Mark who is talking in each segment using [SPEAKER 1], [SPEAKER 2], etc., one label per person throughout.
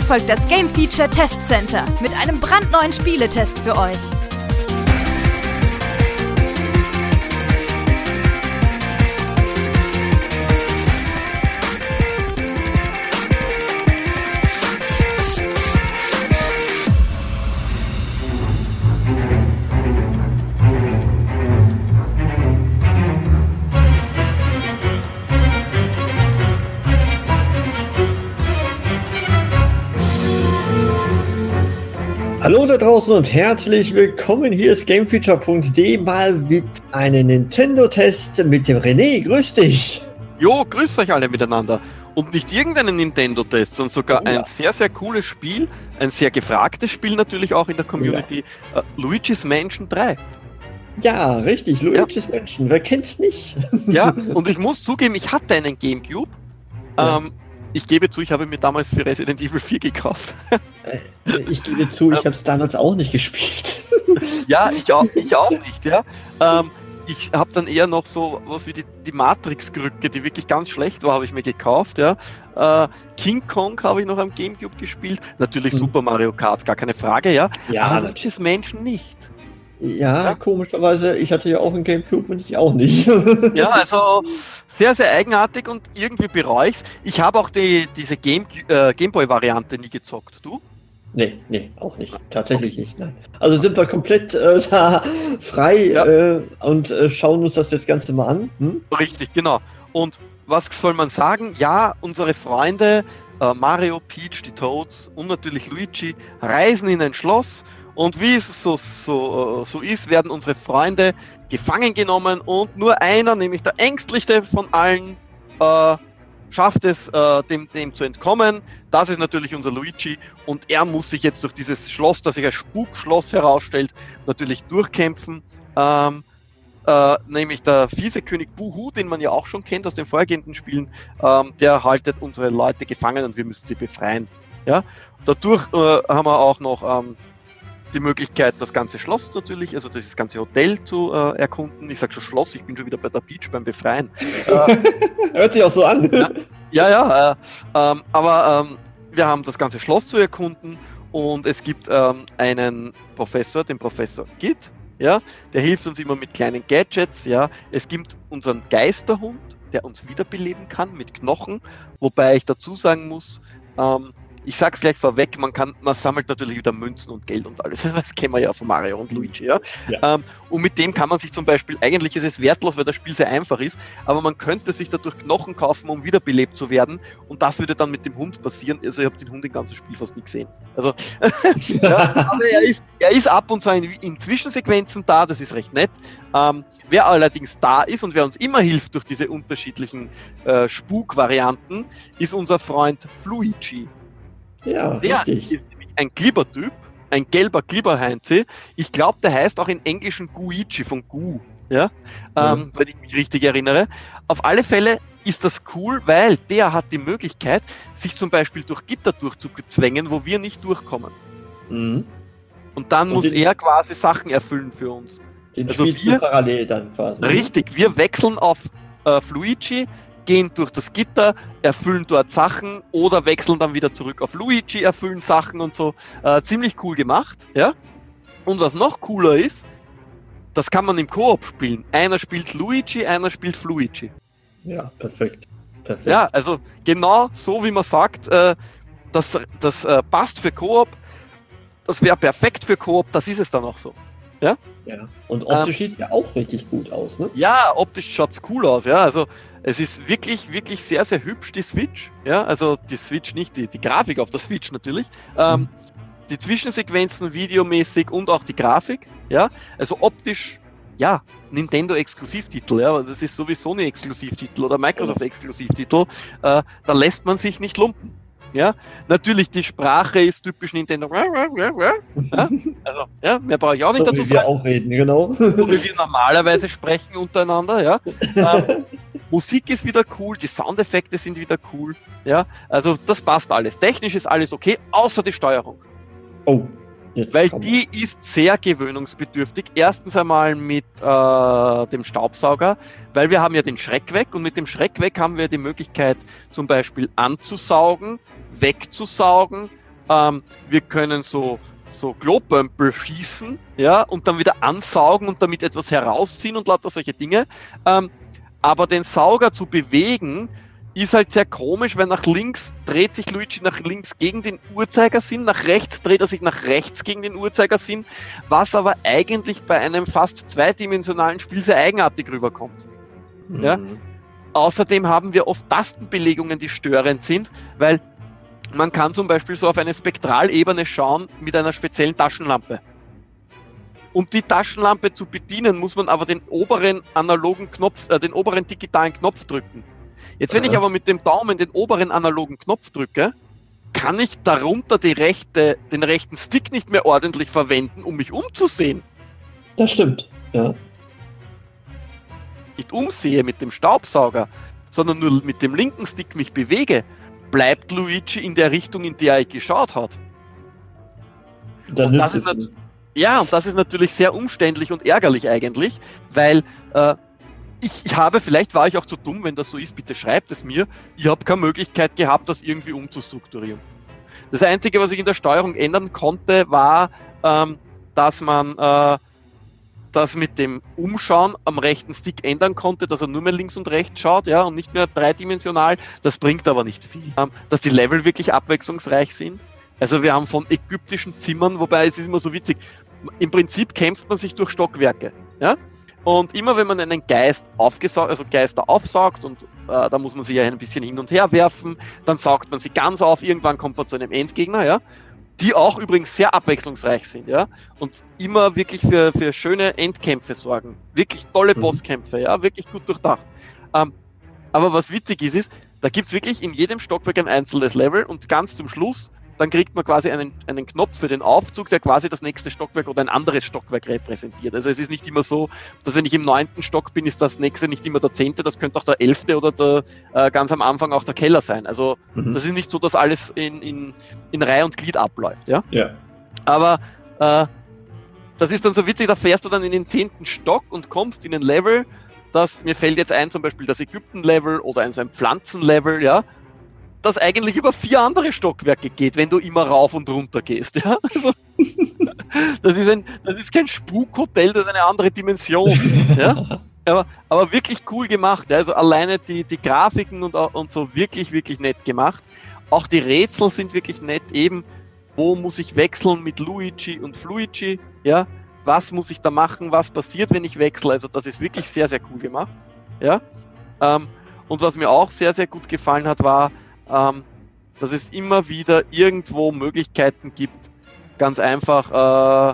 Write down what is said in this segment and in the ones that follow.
[SPEAKER 1] folgt das Game Feature Test Center mit einem brandneuen Spieletest für euch.
[SPEAKER 2] Hallo da draußen und herzlich willkommen. Hier ist GameFeature.de mal mit einem Nintendo-Test mit dem René. Grüß dich.
[SPEAKER 3] Jo, grüßt euch alle miteinander. Und nicht irgendeinen Nintendo-Test, sondern sogar ein sehr, sehr cooles Spiel, ein sehr gefragtes Spiel natürlich auch in der Community, Luigi's Mansion 3.
[SPEAKER 2] Ja, richtig, Luigi's Mansion, wer kennt's nicht?
[SPEAKER 3] Ja, und ich muss zugeben, ich hatte einen Gamecube. Ich gebe zu, ich habe mir damals für Resident Evil 4 gekauft.
[SPEAKER 2] Ich gebe zu, ich habe es damals auch nicht gespielt.
[SPEAKER 3] Ja, ich auch nicht, ja. Ich habe dann eher noch so was wie die Matrix-Krücke, die wirklich ganz schlecht war, habe ich mir gekauft, ja. King Kong habe ich noch am Gamecube gespielt. Natürlich Super Mario Kart, gar keine Frage, ja. Aber Luigi's Mansion nicht.
[SPEAKER 2] Ja, komischerweise, ich hatte ja auch einen Gamecube und ich auch nicht.
[SPEAKER 3] Ja, also sehr, sehr eigenartig und irgendwie bereue ich's. Ich habe auch diese Gameboy-Variante nie gezockt. Du?
[SPEAKER 2] Nee, auch nicht. Tatsächlich nicht. Nein. Also sind wir komplett da frei und schauen uns das Ganze mal an.
[SPEAKER 3] Richtig, genau. Und was soll man sagen? Ja, unsere Freunde Mario, Peach, die Toads und natürlich Luigi reisen in ein Schloss. Und wie es so ist, werden unsere Freunde gefangen genommen und nur einer, nämlich der ängstlichste von allen, schafft es, dem zu entkommen. Das ist natürlich unser Luigi und er muss sich jetzt durch dieses Schloss, das sich als Spukschloss herausstellt, natürlich durchkämpfen. Nämlich der fiese König Boo-Hoo, den man ja auch schon kennt aus den vorhergehenden Spielen, der haltet unsere Leute gefangen und wir müssen sie befreien. Ja? Dadurch haben wir auch noch die Möglichkeit, das ganze Schloss natürlich, also das ganze Hotel zu erkunden. Ich sage schon Schloss, ich bin schon wieder bei der Beach beim Befreien.
[SPEAKER 2] Hört sich auch so an.
[SPEAKER 3] Aber wir haben das ganze Schloss zu erkunden und es gibt einen Professor, den Professor Git, ja, der hilft uns immer mit kleinen Gadgets. Ja. Es gibt unseren Geisterhund, der uns wiederbeleben kann mit Knochen, wobei ich dazu sagen muss, ich sag's gleich vorweg, man sammelt natürlich wieder Münzen und Geld und alles. Das kennen wir ja von Mario und Luigi, ja. Und mit dem kann man sich zum Beispiel, eigentlich ist es wertlos, weil das Spiel sehr einfach ist, aber man könnte sich dadurch Knochen kaufen, um wiederbelebt zu werden. Und das würde dann mit dem Hund passieren. Also ich habe den Hund im ganzen Spiel fast nie gesehen. Also, aber er ist ab und zu in Zwischensequenzen da, das ist recht nett. Wer allerdings da ist und wer uns immer hilft durch diese unterschiedlichen Spukvarianten, ist unser Freund Fluigi.
[SPEAKER 2] Ja,
[SPEAKER 3] der
[SPEAKER 2] richtig.
[SPEAKER 3] ist nämlich ein Glibbertyp, ein gelber Glibberheinzel. Ich glaube, der heißt auch im Englischen Guichi von Gu, ja? Wenn ich mich richtig erinnere. Auf alle Fälle ist das cool, weil der hat die Möglichkeit, sich zum Beispiel durch Gitter durchzuzwängen, wo wir nicht durchkommen. Und dann muss er quasi Sachen erfüllen für uns.
[SPEAKER 2] Den spielst du parallel dann quasi.
[SPEAKER 3] Richtig, wir wechseln auf Fluigi, gehen durch das Gitter, erfüllen dort Sachen oder wechseln dann wieder zurück auf Luigi, erfüllen Sachen und so. Ziemlich cool gemacht, ja. Und was noch cooler ist, das kann man im Koop spielen. Einer spielt Luigi, einer spielt Fluigi.
[SPEAKER 2] Ja, perfekt.
[SPEAKER 3] Ja, also genau so wie man sagt, das passt für Koop, das wäre perfekt für Koop, das ist es dann auch so. Ja?
[SPEAKER 2] Ja. Und optisch sieht ja auch richtig gut aus, ne?
[SPEAKER 3] Ja, optisch schaut's cool aus, ja. Also es ist wirklich, wirklich sehr, sehr hübsch, die Switch. Ja, also die Switch nicht, die Grafik auf der Switch natürlich. Die Zwischensequenzen videomäßig und auch die Grafik, ja. Also optisch, ja, Nintendo-Exklusivtitel, ja. Das ist sowieso ein Exklusivtitel oder Microsoft-Exklusivtitel. Da lässt man sich nicht lumpen. Ja, natürlich die Sprache ist typisch Nintendo. Ja, also, ja, mehr brauche ich auch nicht
[SPEAKER 2] so
[SPEAKER 3] dazu
[SPEAKER 2] sagen. Wir auch reden, genau.
[SPEAKER 3] So wie wir normalerweise sprechen untereinander, ja. Musik ist wieder cool, die Soundeffekte sind wieder cool, ja. Also das passt alles. Technisch ist alles okay, außer die Steuerung.
[SPEAKER 2] Oh.
[SPEAKER 3] Weil die ist sehr gewöhnungsbedürftig. Erstens einmal mit dem Staubsauger, weil wir haben ja den Schreck weg und mit dem Schreck weg haben wir die Möglichkeit zum Beispiel anzusaugen, wegzusaugen, Wir können so Globömpel schießen, ja, und dann wieder ansaugen und damit etwas herausziehen und lauter solche Dinge. Aber den Sauger zu bewegen, ist halt sehr komisch, weil nach links dreht sich Luigi nach links gegen den Uhrzeigersinn, nach rechts dreht er sich nach rechts gegen den Uhrzeigersinn, was aber eigentlich bei einem fast zweidimensionalen Spiel sehr eigenartig rüberkommt. Mhm. Ja? Außerdem haben wir oft Tastenbelegungen, die störend sind, weil man kann zum Beispiel so auf eine Spektralebene schauen mit einer speziellen Taschenlampe. Um die Taschenlampe zu bedienen, muss man aber den oberen analogen Knopf, den oberen digitalen Knopf drücken. Jetzt, wenn ich aber mit dem Daumen den oberen analogen Knopf drücke, kann ich darunter den rechten Stick nicht mehr ordentlich verwenden, um mich umzusehen.
[SPEAKER 2] Das stimmt, ja.
[SPEAKER 3] Nicht umsehe mit dem Staubsauger, sondern nur mit dem linken Stick mich bewege, bleibt Luigi in der Richtung, in der er geschaut hat. Und das ist natürlich sehr umständlich und ärgerlich eigentlich, weil vielleicht war ich auch zu dumm, wenn das so ist, bitte schreibt es mir. Ich habe keine Möglichkeit gehabt, das irgendwie umzustrukturieren. Das Einzige, was ich in der Steuerung ändern konnte, war, dass man das mit dem Umschauen am rechten Stick ändern konnte, dass er nur mehr links und rechts schaut, ja, und nicht mehr dreidimensional. Das bringt aber nicht viel. Dass die Level wirklich abwechslungsreich sind. Also wir haben von ägyptischen Zimmern, wobei es ist immer so witzig, im Prinzip kämpft man sich durch Stockwerke, ja. Und immer wenn man einen Geister aufsaugt und da muss man sich ja ein bisschen hin und her werfen, dann saugt man sie ganz auf, irgendwann kommt man zu einem Endgegner, ja, die auch übrigens sehr abwechslungsreich sind, ja, und immer wirklich für schöne Endkämpfe sorgen, wirklich tolle Bosskämpfe, ja, wirklich gut durchdacht. Aber was witzig ist, da gibt es wirklich in jedem Stockwerk ein einzelnes Level und ganz zum Schluss dann kriegt man quasi einen Knopf für den Aufzug, der quasi das nächste Stockwerk oder ein anderes Stockwerk repräsentiert. Also es ist nicht immer so, dass wenn ich im 9. Stock bin, ist das nächste nicht immer der 10., das könnte auch der 11. oder der ganz am Anfang auch der Keller sein. Also das ist nicht so, dass alles in Reihe und Glied abläuft. Ja? Ja. Aber das ist dann so witzig, da fährst du dann in den 10. Stock und kommst in ein Level, mir fällt jetzt ein, zum Beispiel das Ägypten-Level oder so ein Pflanzen-Level, ja, das eigentlich über 4 andere Stockwerke geht, wenn du immer rauf und runter gehst. Ja? Also, das ist kein Spukhotel, das ist eine andere Dimension. Ja? Aber wirklich cool gemacht. Ja? Also alleine die Grafiken und so wirklich, wirklich nett gemacht. Auch die Rätsel sind wirklich nett. Eben, wo muss ich wechseln mit Luigi und Fluigi? Ja? Was muss ich da machen? Was passiert, wenn ich wechsle? Also das ist wirklich sehr, sehr cool gemacht. Ja? Und was mir auch sehr, sehr gut gefallen hat, war, dass es immer wieder irgendwo Möglichkeiten gibt, ganz einfach,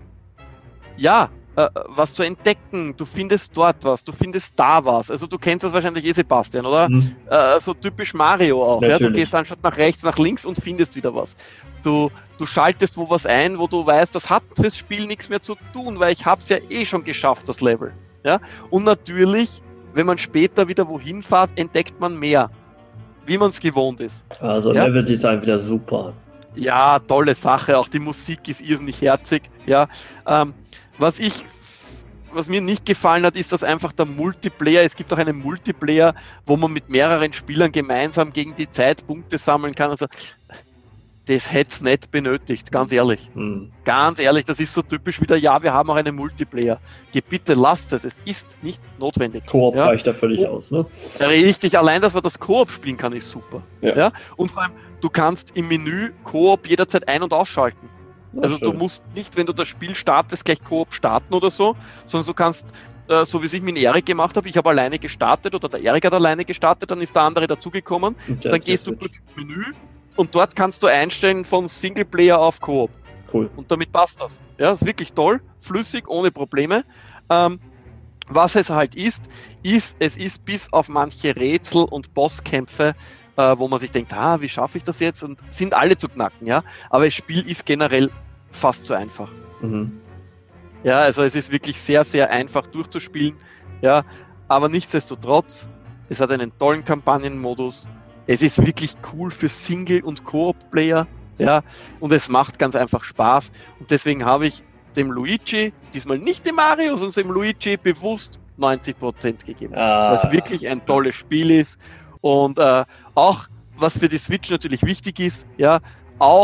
[SPEAKER 3] was zu entdecken. Du findest dort was, du findest da was. Also du kennst das wahrscheinlich Sebastian, oder? So typisch Mario auch. Ja? Du gehst anstatt nach rechts, nach links und findest wieder was. Du schaltest wo was ein, wo du weißt, das hat fürs Spiel nichts mehr zu tun, weil ich habe es ja eh schon geschafft, das Level. Ja? Und natürlich, wenn man später wieder wohin fährt, entdeckt man mehr, wie man es gewohnt ist. Also ja?
[SPEAKER 2] Leveldesign wieder super.
[SPEAKER 3] Ja, tolle Sache. Auch die Musik ist irrsinnig herzig. Ja, was mir nicht gefallen hat, ist, dass einfach der Multiplayer, es gibt auch einen Multiplayer, wo man mit mehreren Spielern gemeinsam gegen die Zeit Punkte sammeln kann. Also das hätte es nicht benötigt, ganz ehrlich. Ganz ehrlich, das ist so typisch wieder, ja, wir haben auch einen Multiplayer. Bitte lasst es ist nicht notwendig.
[SPEAKER 2] Koop reicht da völlig aus, ne?
[SPEAKER 3] Richtig, allein, dass man das Koop spielen kann, ist super. Ja? Und vor allem, du kannst im Menü Koop jederzeit ein- und ausschalten. Also du musst nicht, wenn du das Spiel startest, gleich Koop starten oder so, sondern du kannst, so wie es ich mit Erik gemacht habe, ich habe alleine gestartet oder der Erik hat alleine gestartet, dann ist der andere dazugekommen, dann gehst du kurz ins Menü und dort kannst du einstellen von Singleplayer auf Koop. Cool. Und damit passt das. Ja, ist wirklich toll, flüssig, ohne Probleme. Was es halt ist, es ist bis auf manche Rätsel und Bosskämpfe, wo man sich denkt, wie schaffe ich das jetzt? Und sind alle zu knacken, ja. Aber das Spiel ist generell fast zu einfach. Ja, also es ist wirklich sehr, sehr einfach durchzuspielen. Ja, aber nichtsdestotrotz, es hat einen tollen Kampagnenmodus. Es ist wirklich cool für Single- und Koop-Player, ja, und es macht ganz einfach Spaß. Und deswegen habe ich dem Luigi, diesmal nicht dem Mario, sondern dem Luigi bewusst 90% gegeben. Weil es wirklich ein tolles Spiel ist. Und auch, was für die Switch natürlich wichtig ist, ja, auch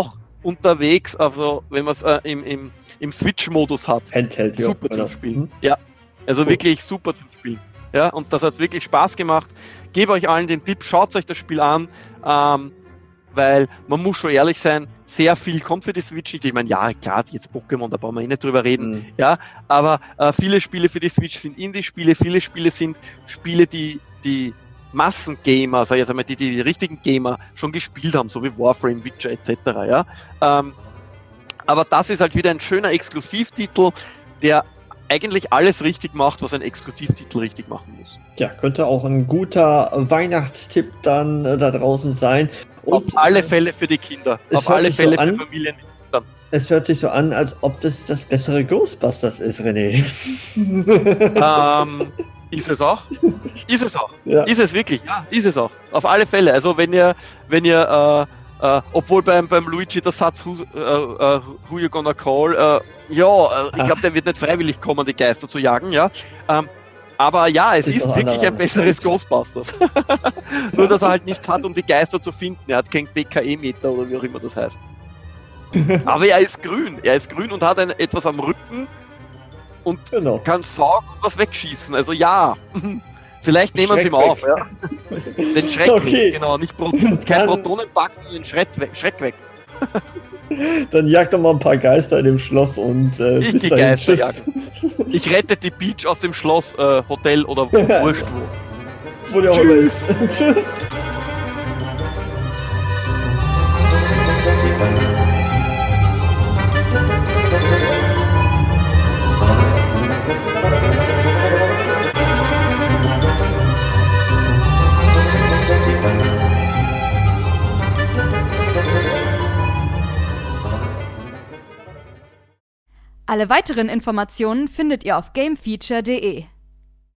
[SPEAKER 3] unterwegs, also wenn man es im Switch-Modus hat.
[SPEAKER 2] Handheld, ja.
[SPEAKER 3] Super zum Spielen. Ja, also wirklich super zum Spielen. Ja, und das hat wirklich Spaß gemacht. Gebe euch allen den Tipp, schaut euch das Spiel an, weil man muss schon ehrlich sein, sehr viel kommt für die Switch nicht. Ich meine, ja, klar, jetzt Pokémon, da brauchen wir nicht drüber reden, ja, aber viele Spiele für die Switch sind Indie-Spiele, viele Spiele sind Spiele, die Massengamer, also jetzt einmal die richtigen Gamer schon gespielt haben, so wie Warframe, Witcher etc., ja. Aber das ist halt wieder ein schöner Exklusivtitel, der eigentlich alles richtig macht, was ein Exklusivtitel richtig machen muss.
[SPEAKER 2] Ja, könnte auch ein guter Weihnachtstipp dann da draußen sein. Und
[SPEAKER 3] auf alle Fälle für die Kinder. Auf alle Fälle für Familien mit Kindern.
[SPEAKER 2] Es hört sich so an, als ob das bessere Ghostbusters ist, René.
[SPEAKER 3] Ist es auch? Ist es auch?
[SPEAKER 2] Ja.
[SPEAKER 3] Ist es wirklich? Ja, ist es auch. Auf alle Fälle. Also wenn ihr obwohl beim Luigi der Satz who you gonna call, ich glaube, der wird nicht freiwillig kommen, die Geister zu jagen, ja. Aber ja, es ist wirklich ein besseres Ghostbusters. Nur, dass er halt nichts hat, um die Geister zu finden. Er hat kein PKE-Meter oder wie auch immer das heißt. Aber er ist grün. Er ist grün und hat etwas am Rücken und kann saugen und was wegschießen. Also ja, vielleicht nehmen sie ihm auf. Ja. Den Schreck weg, genau. Nicht kein Protonenpack, sondern den Schreck weg.
[SPEAKER 2] Dann jagt doch mal ein paar Geister in dem Schloss und bis dahin, tschüss.
[SPEAKER 3] Ich rette die Peach aus dem Schloss, Hotel oder wurscht wo.
[SPEAKER 2] Wo der auch immer ist. Tschüss.
[SPEAKER 1] Alle weiteren Informationen findet ihr auf gamefeature.de.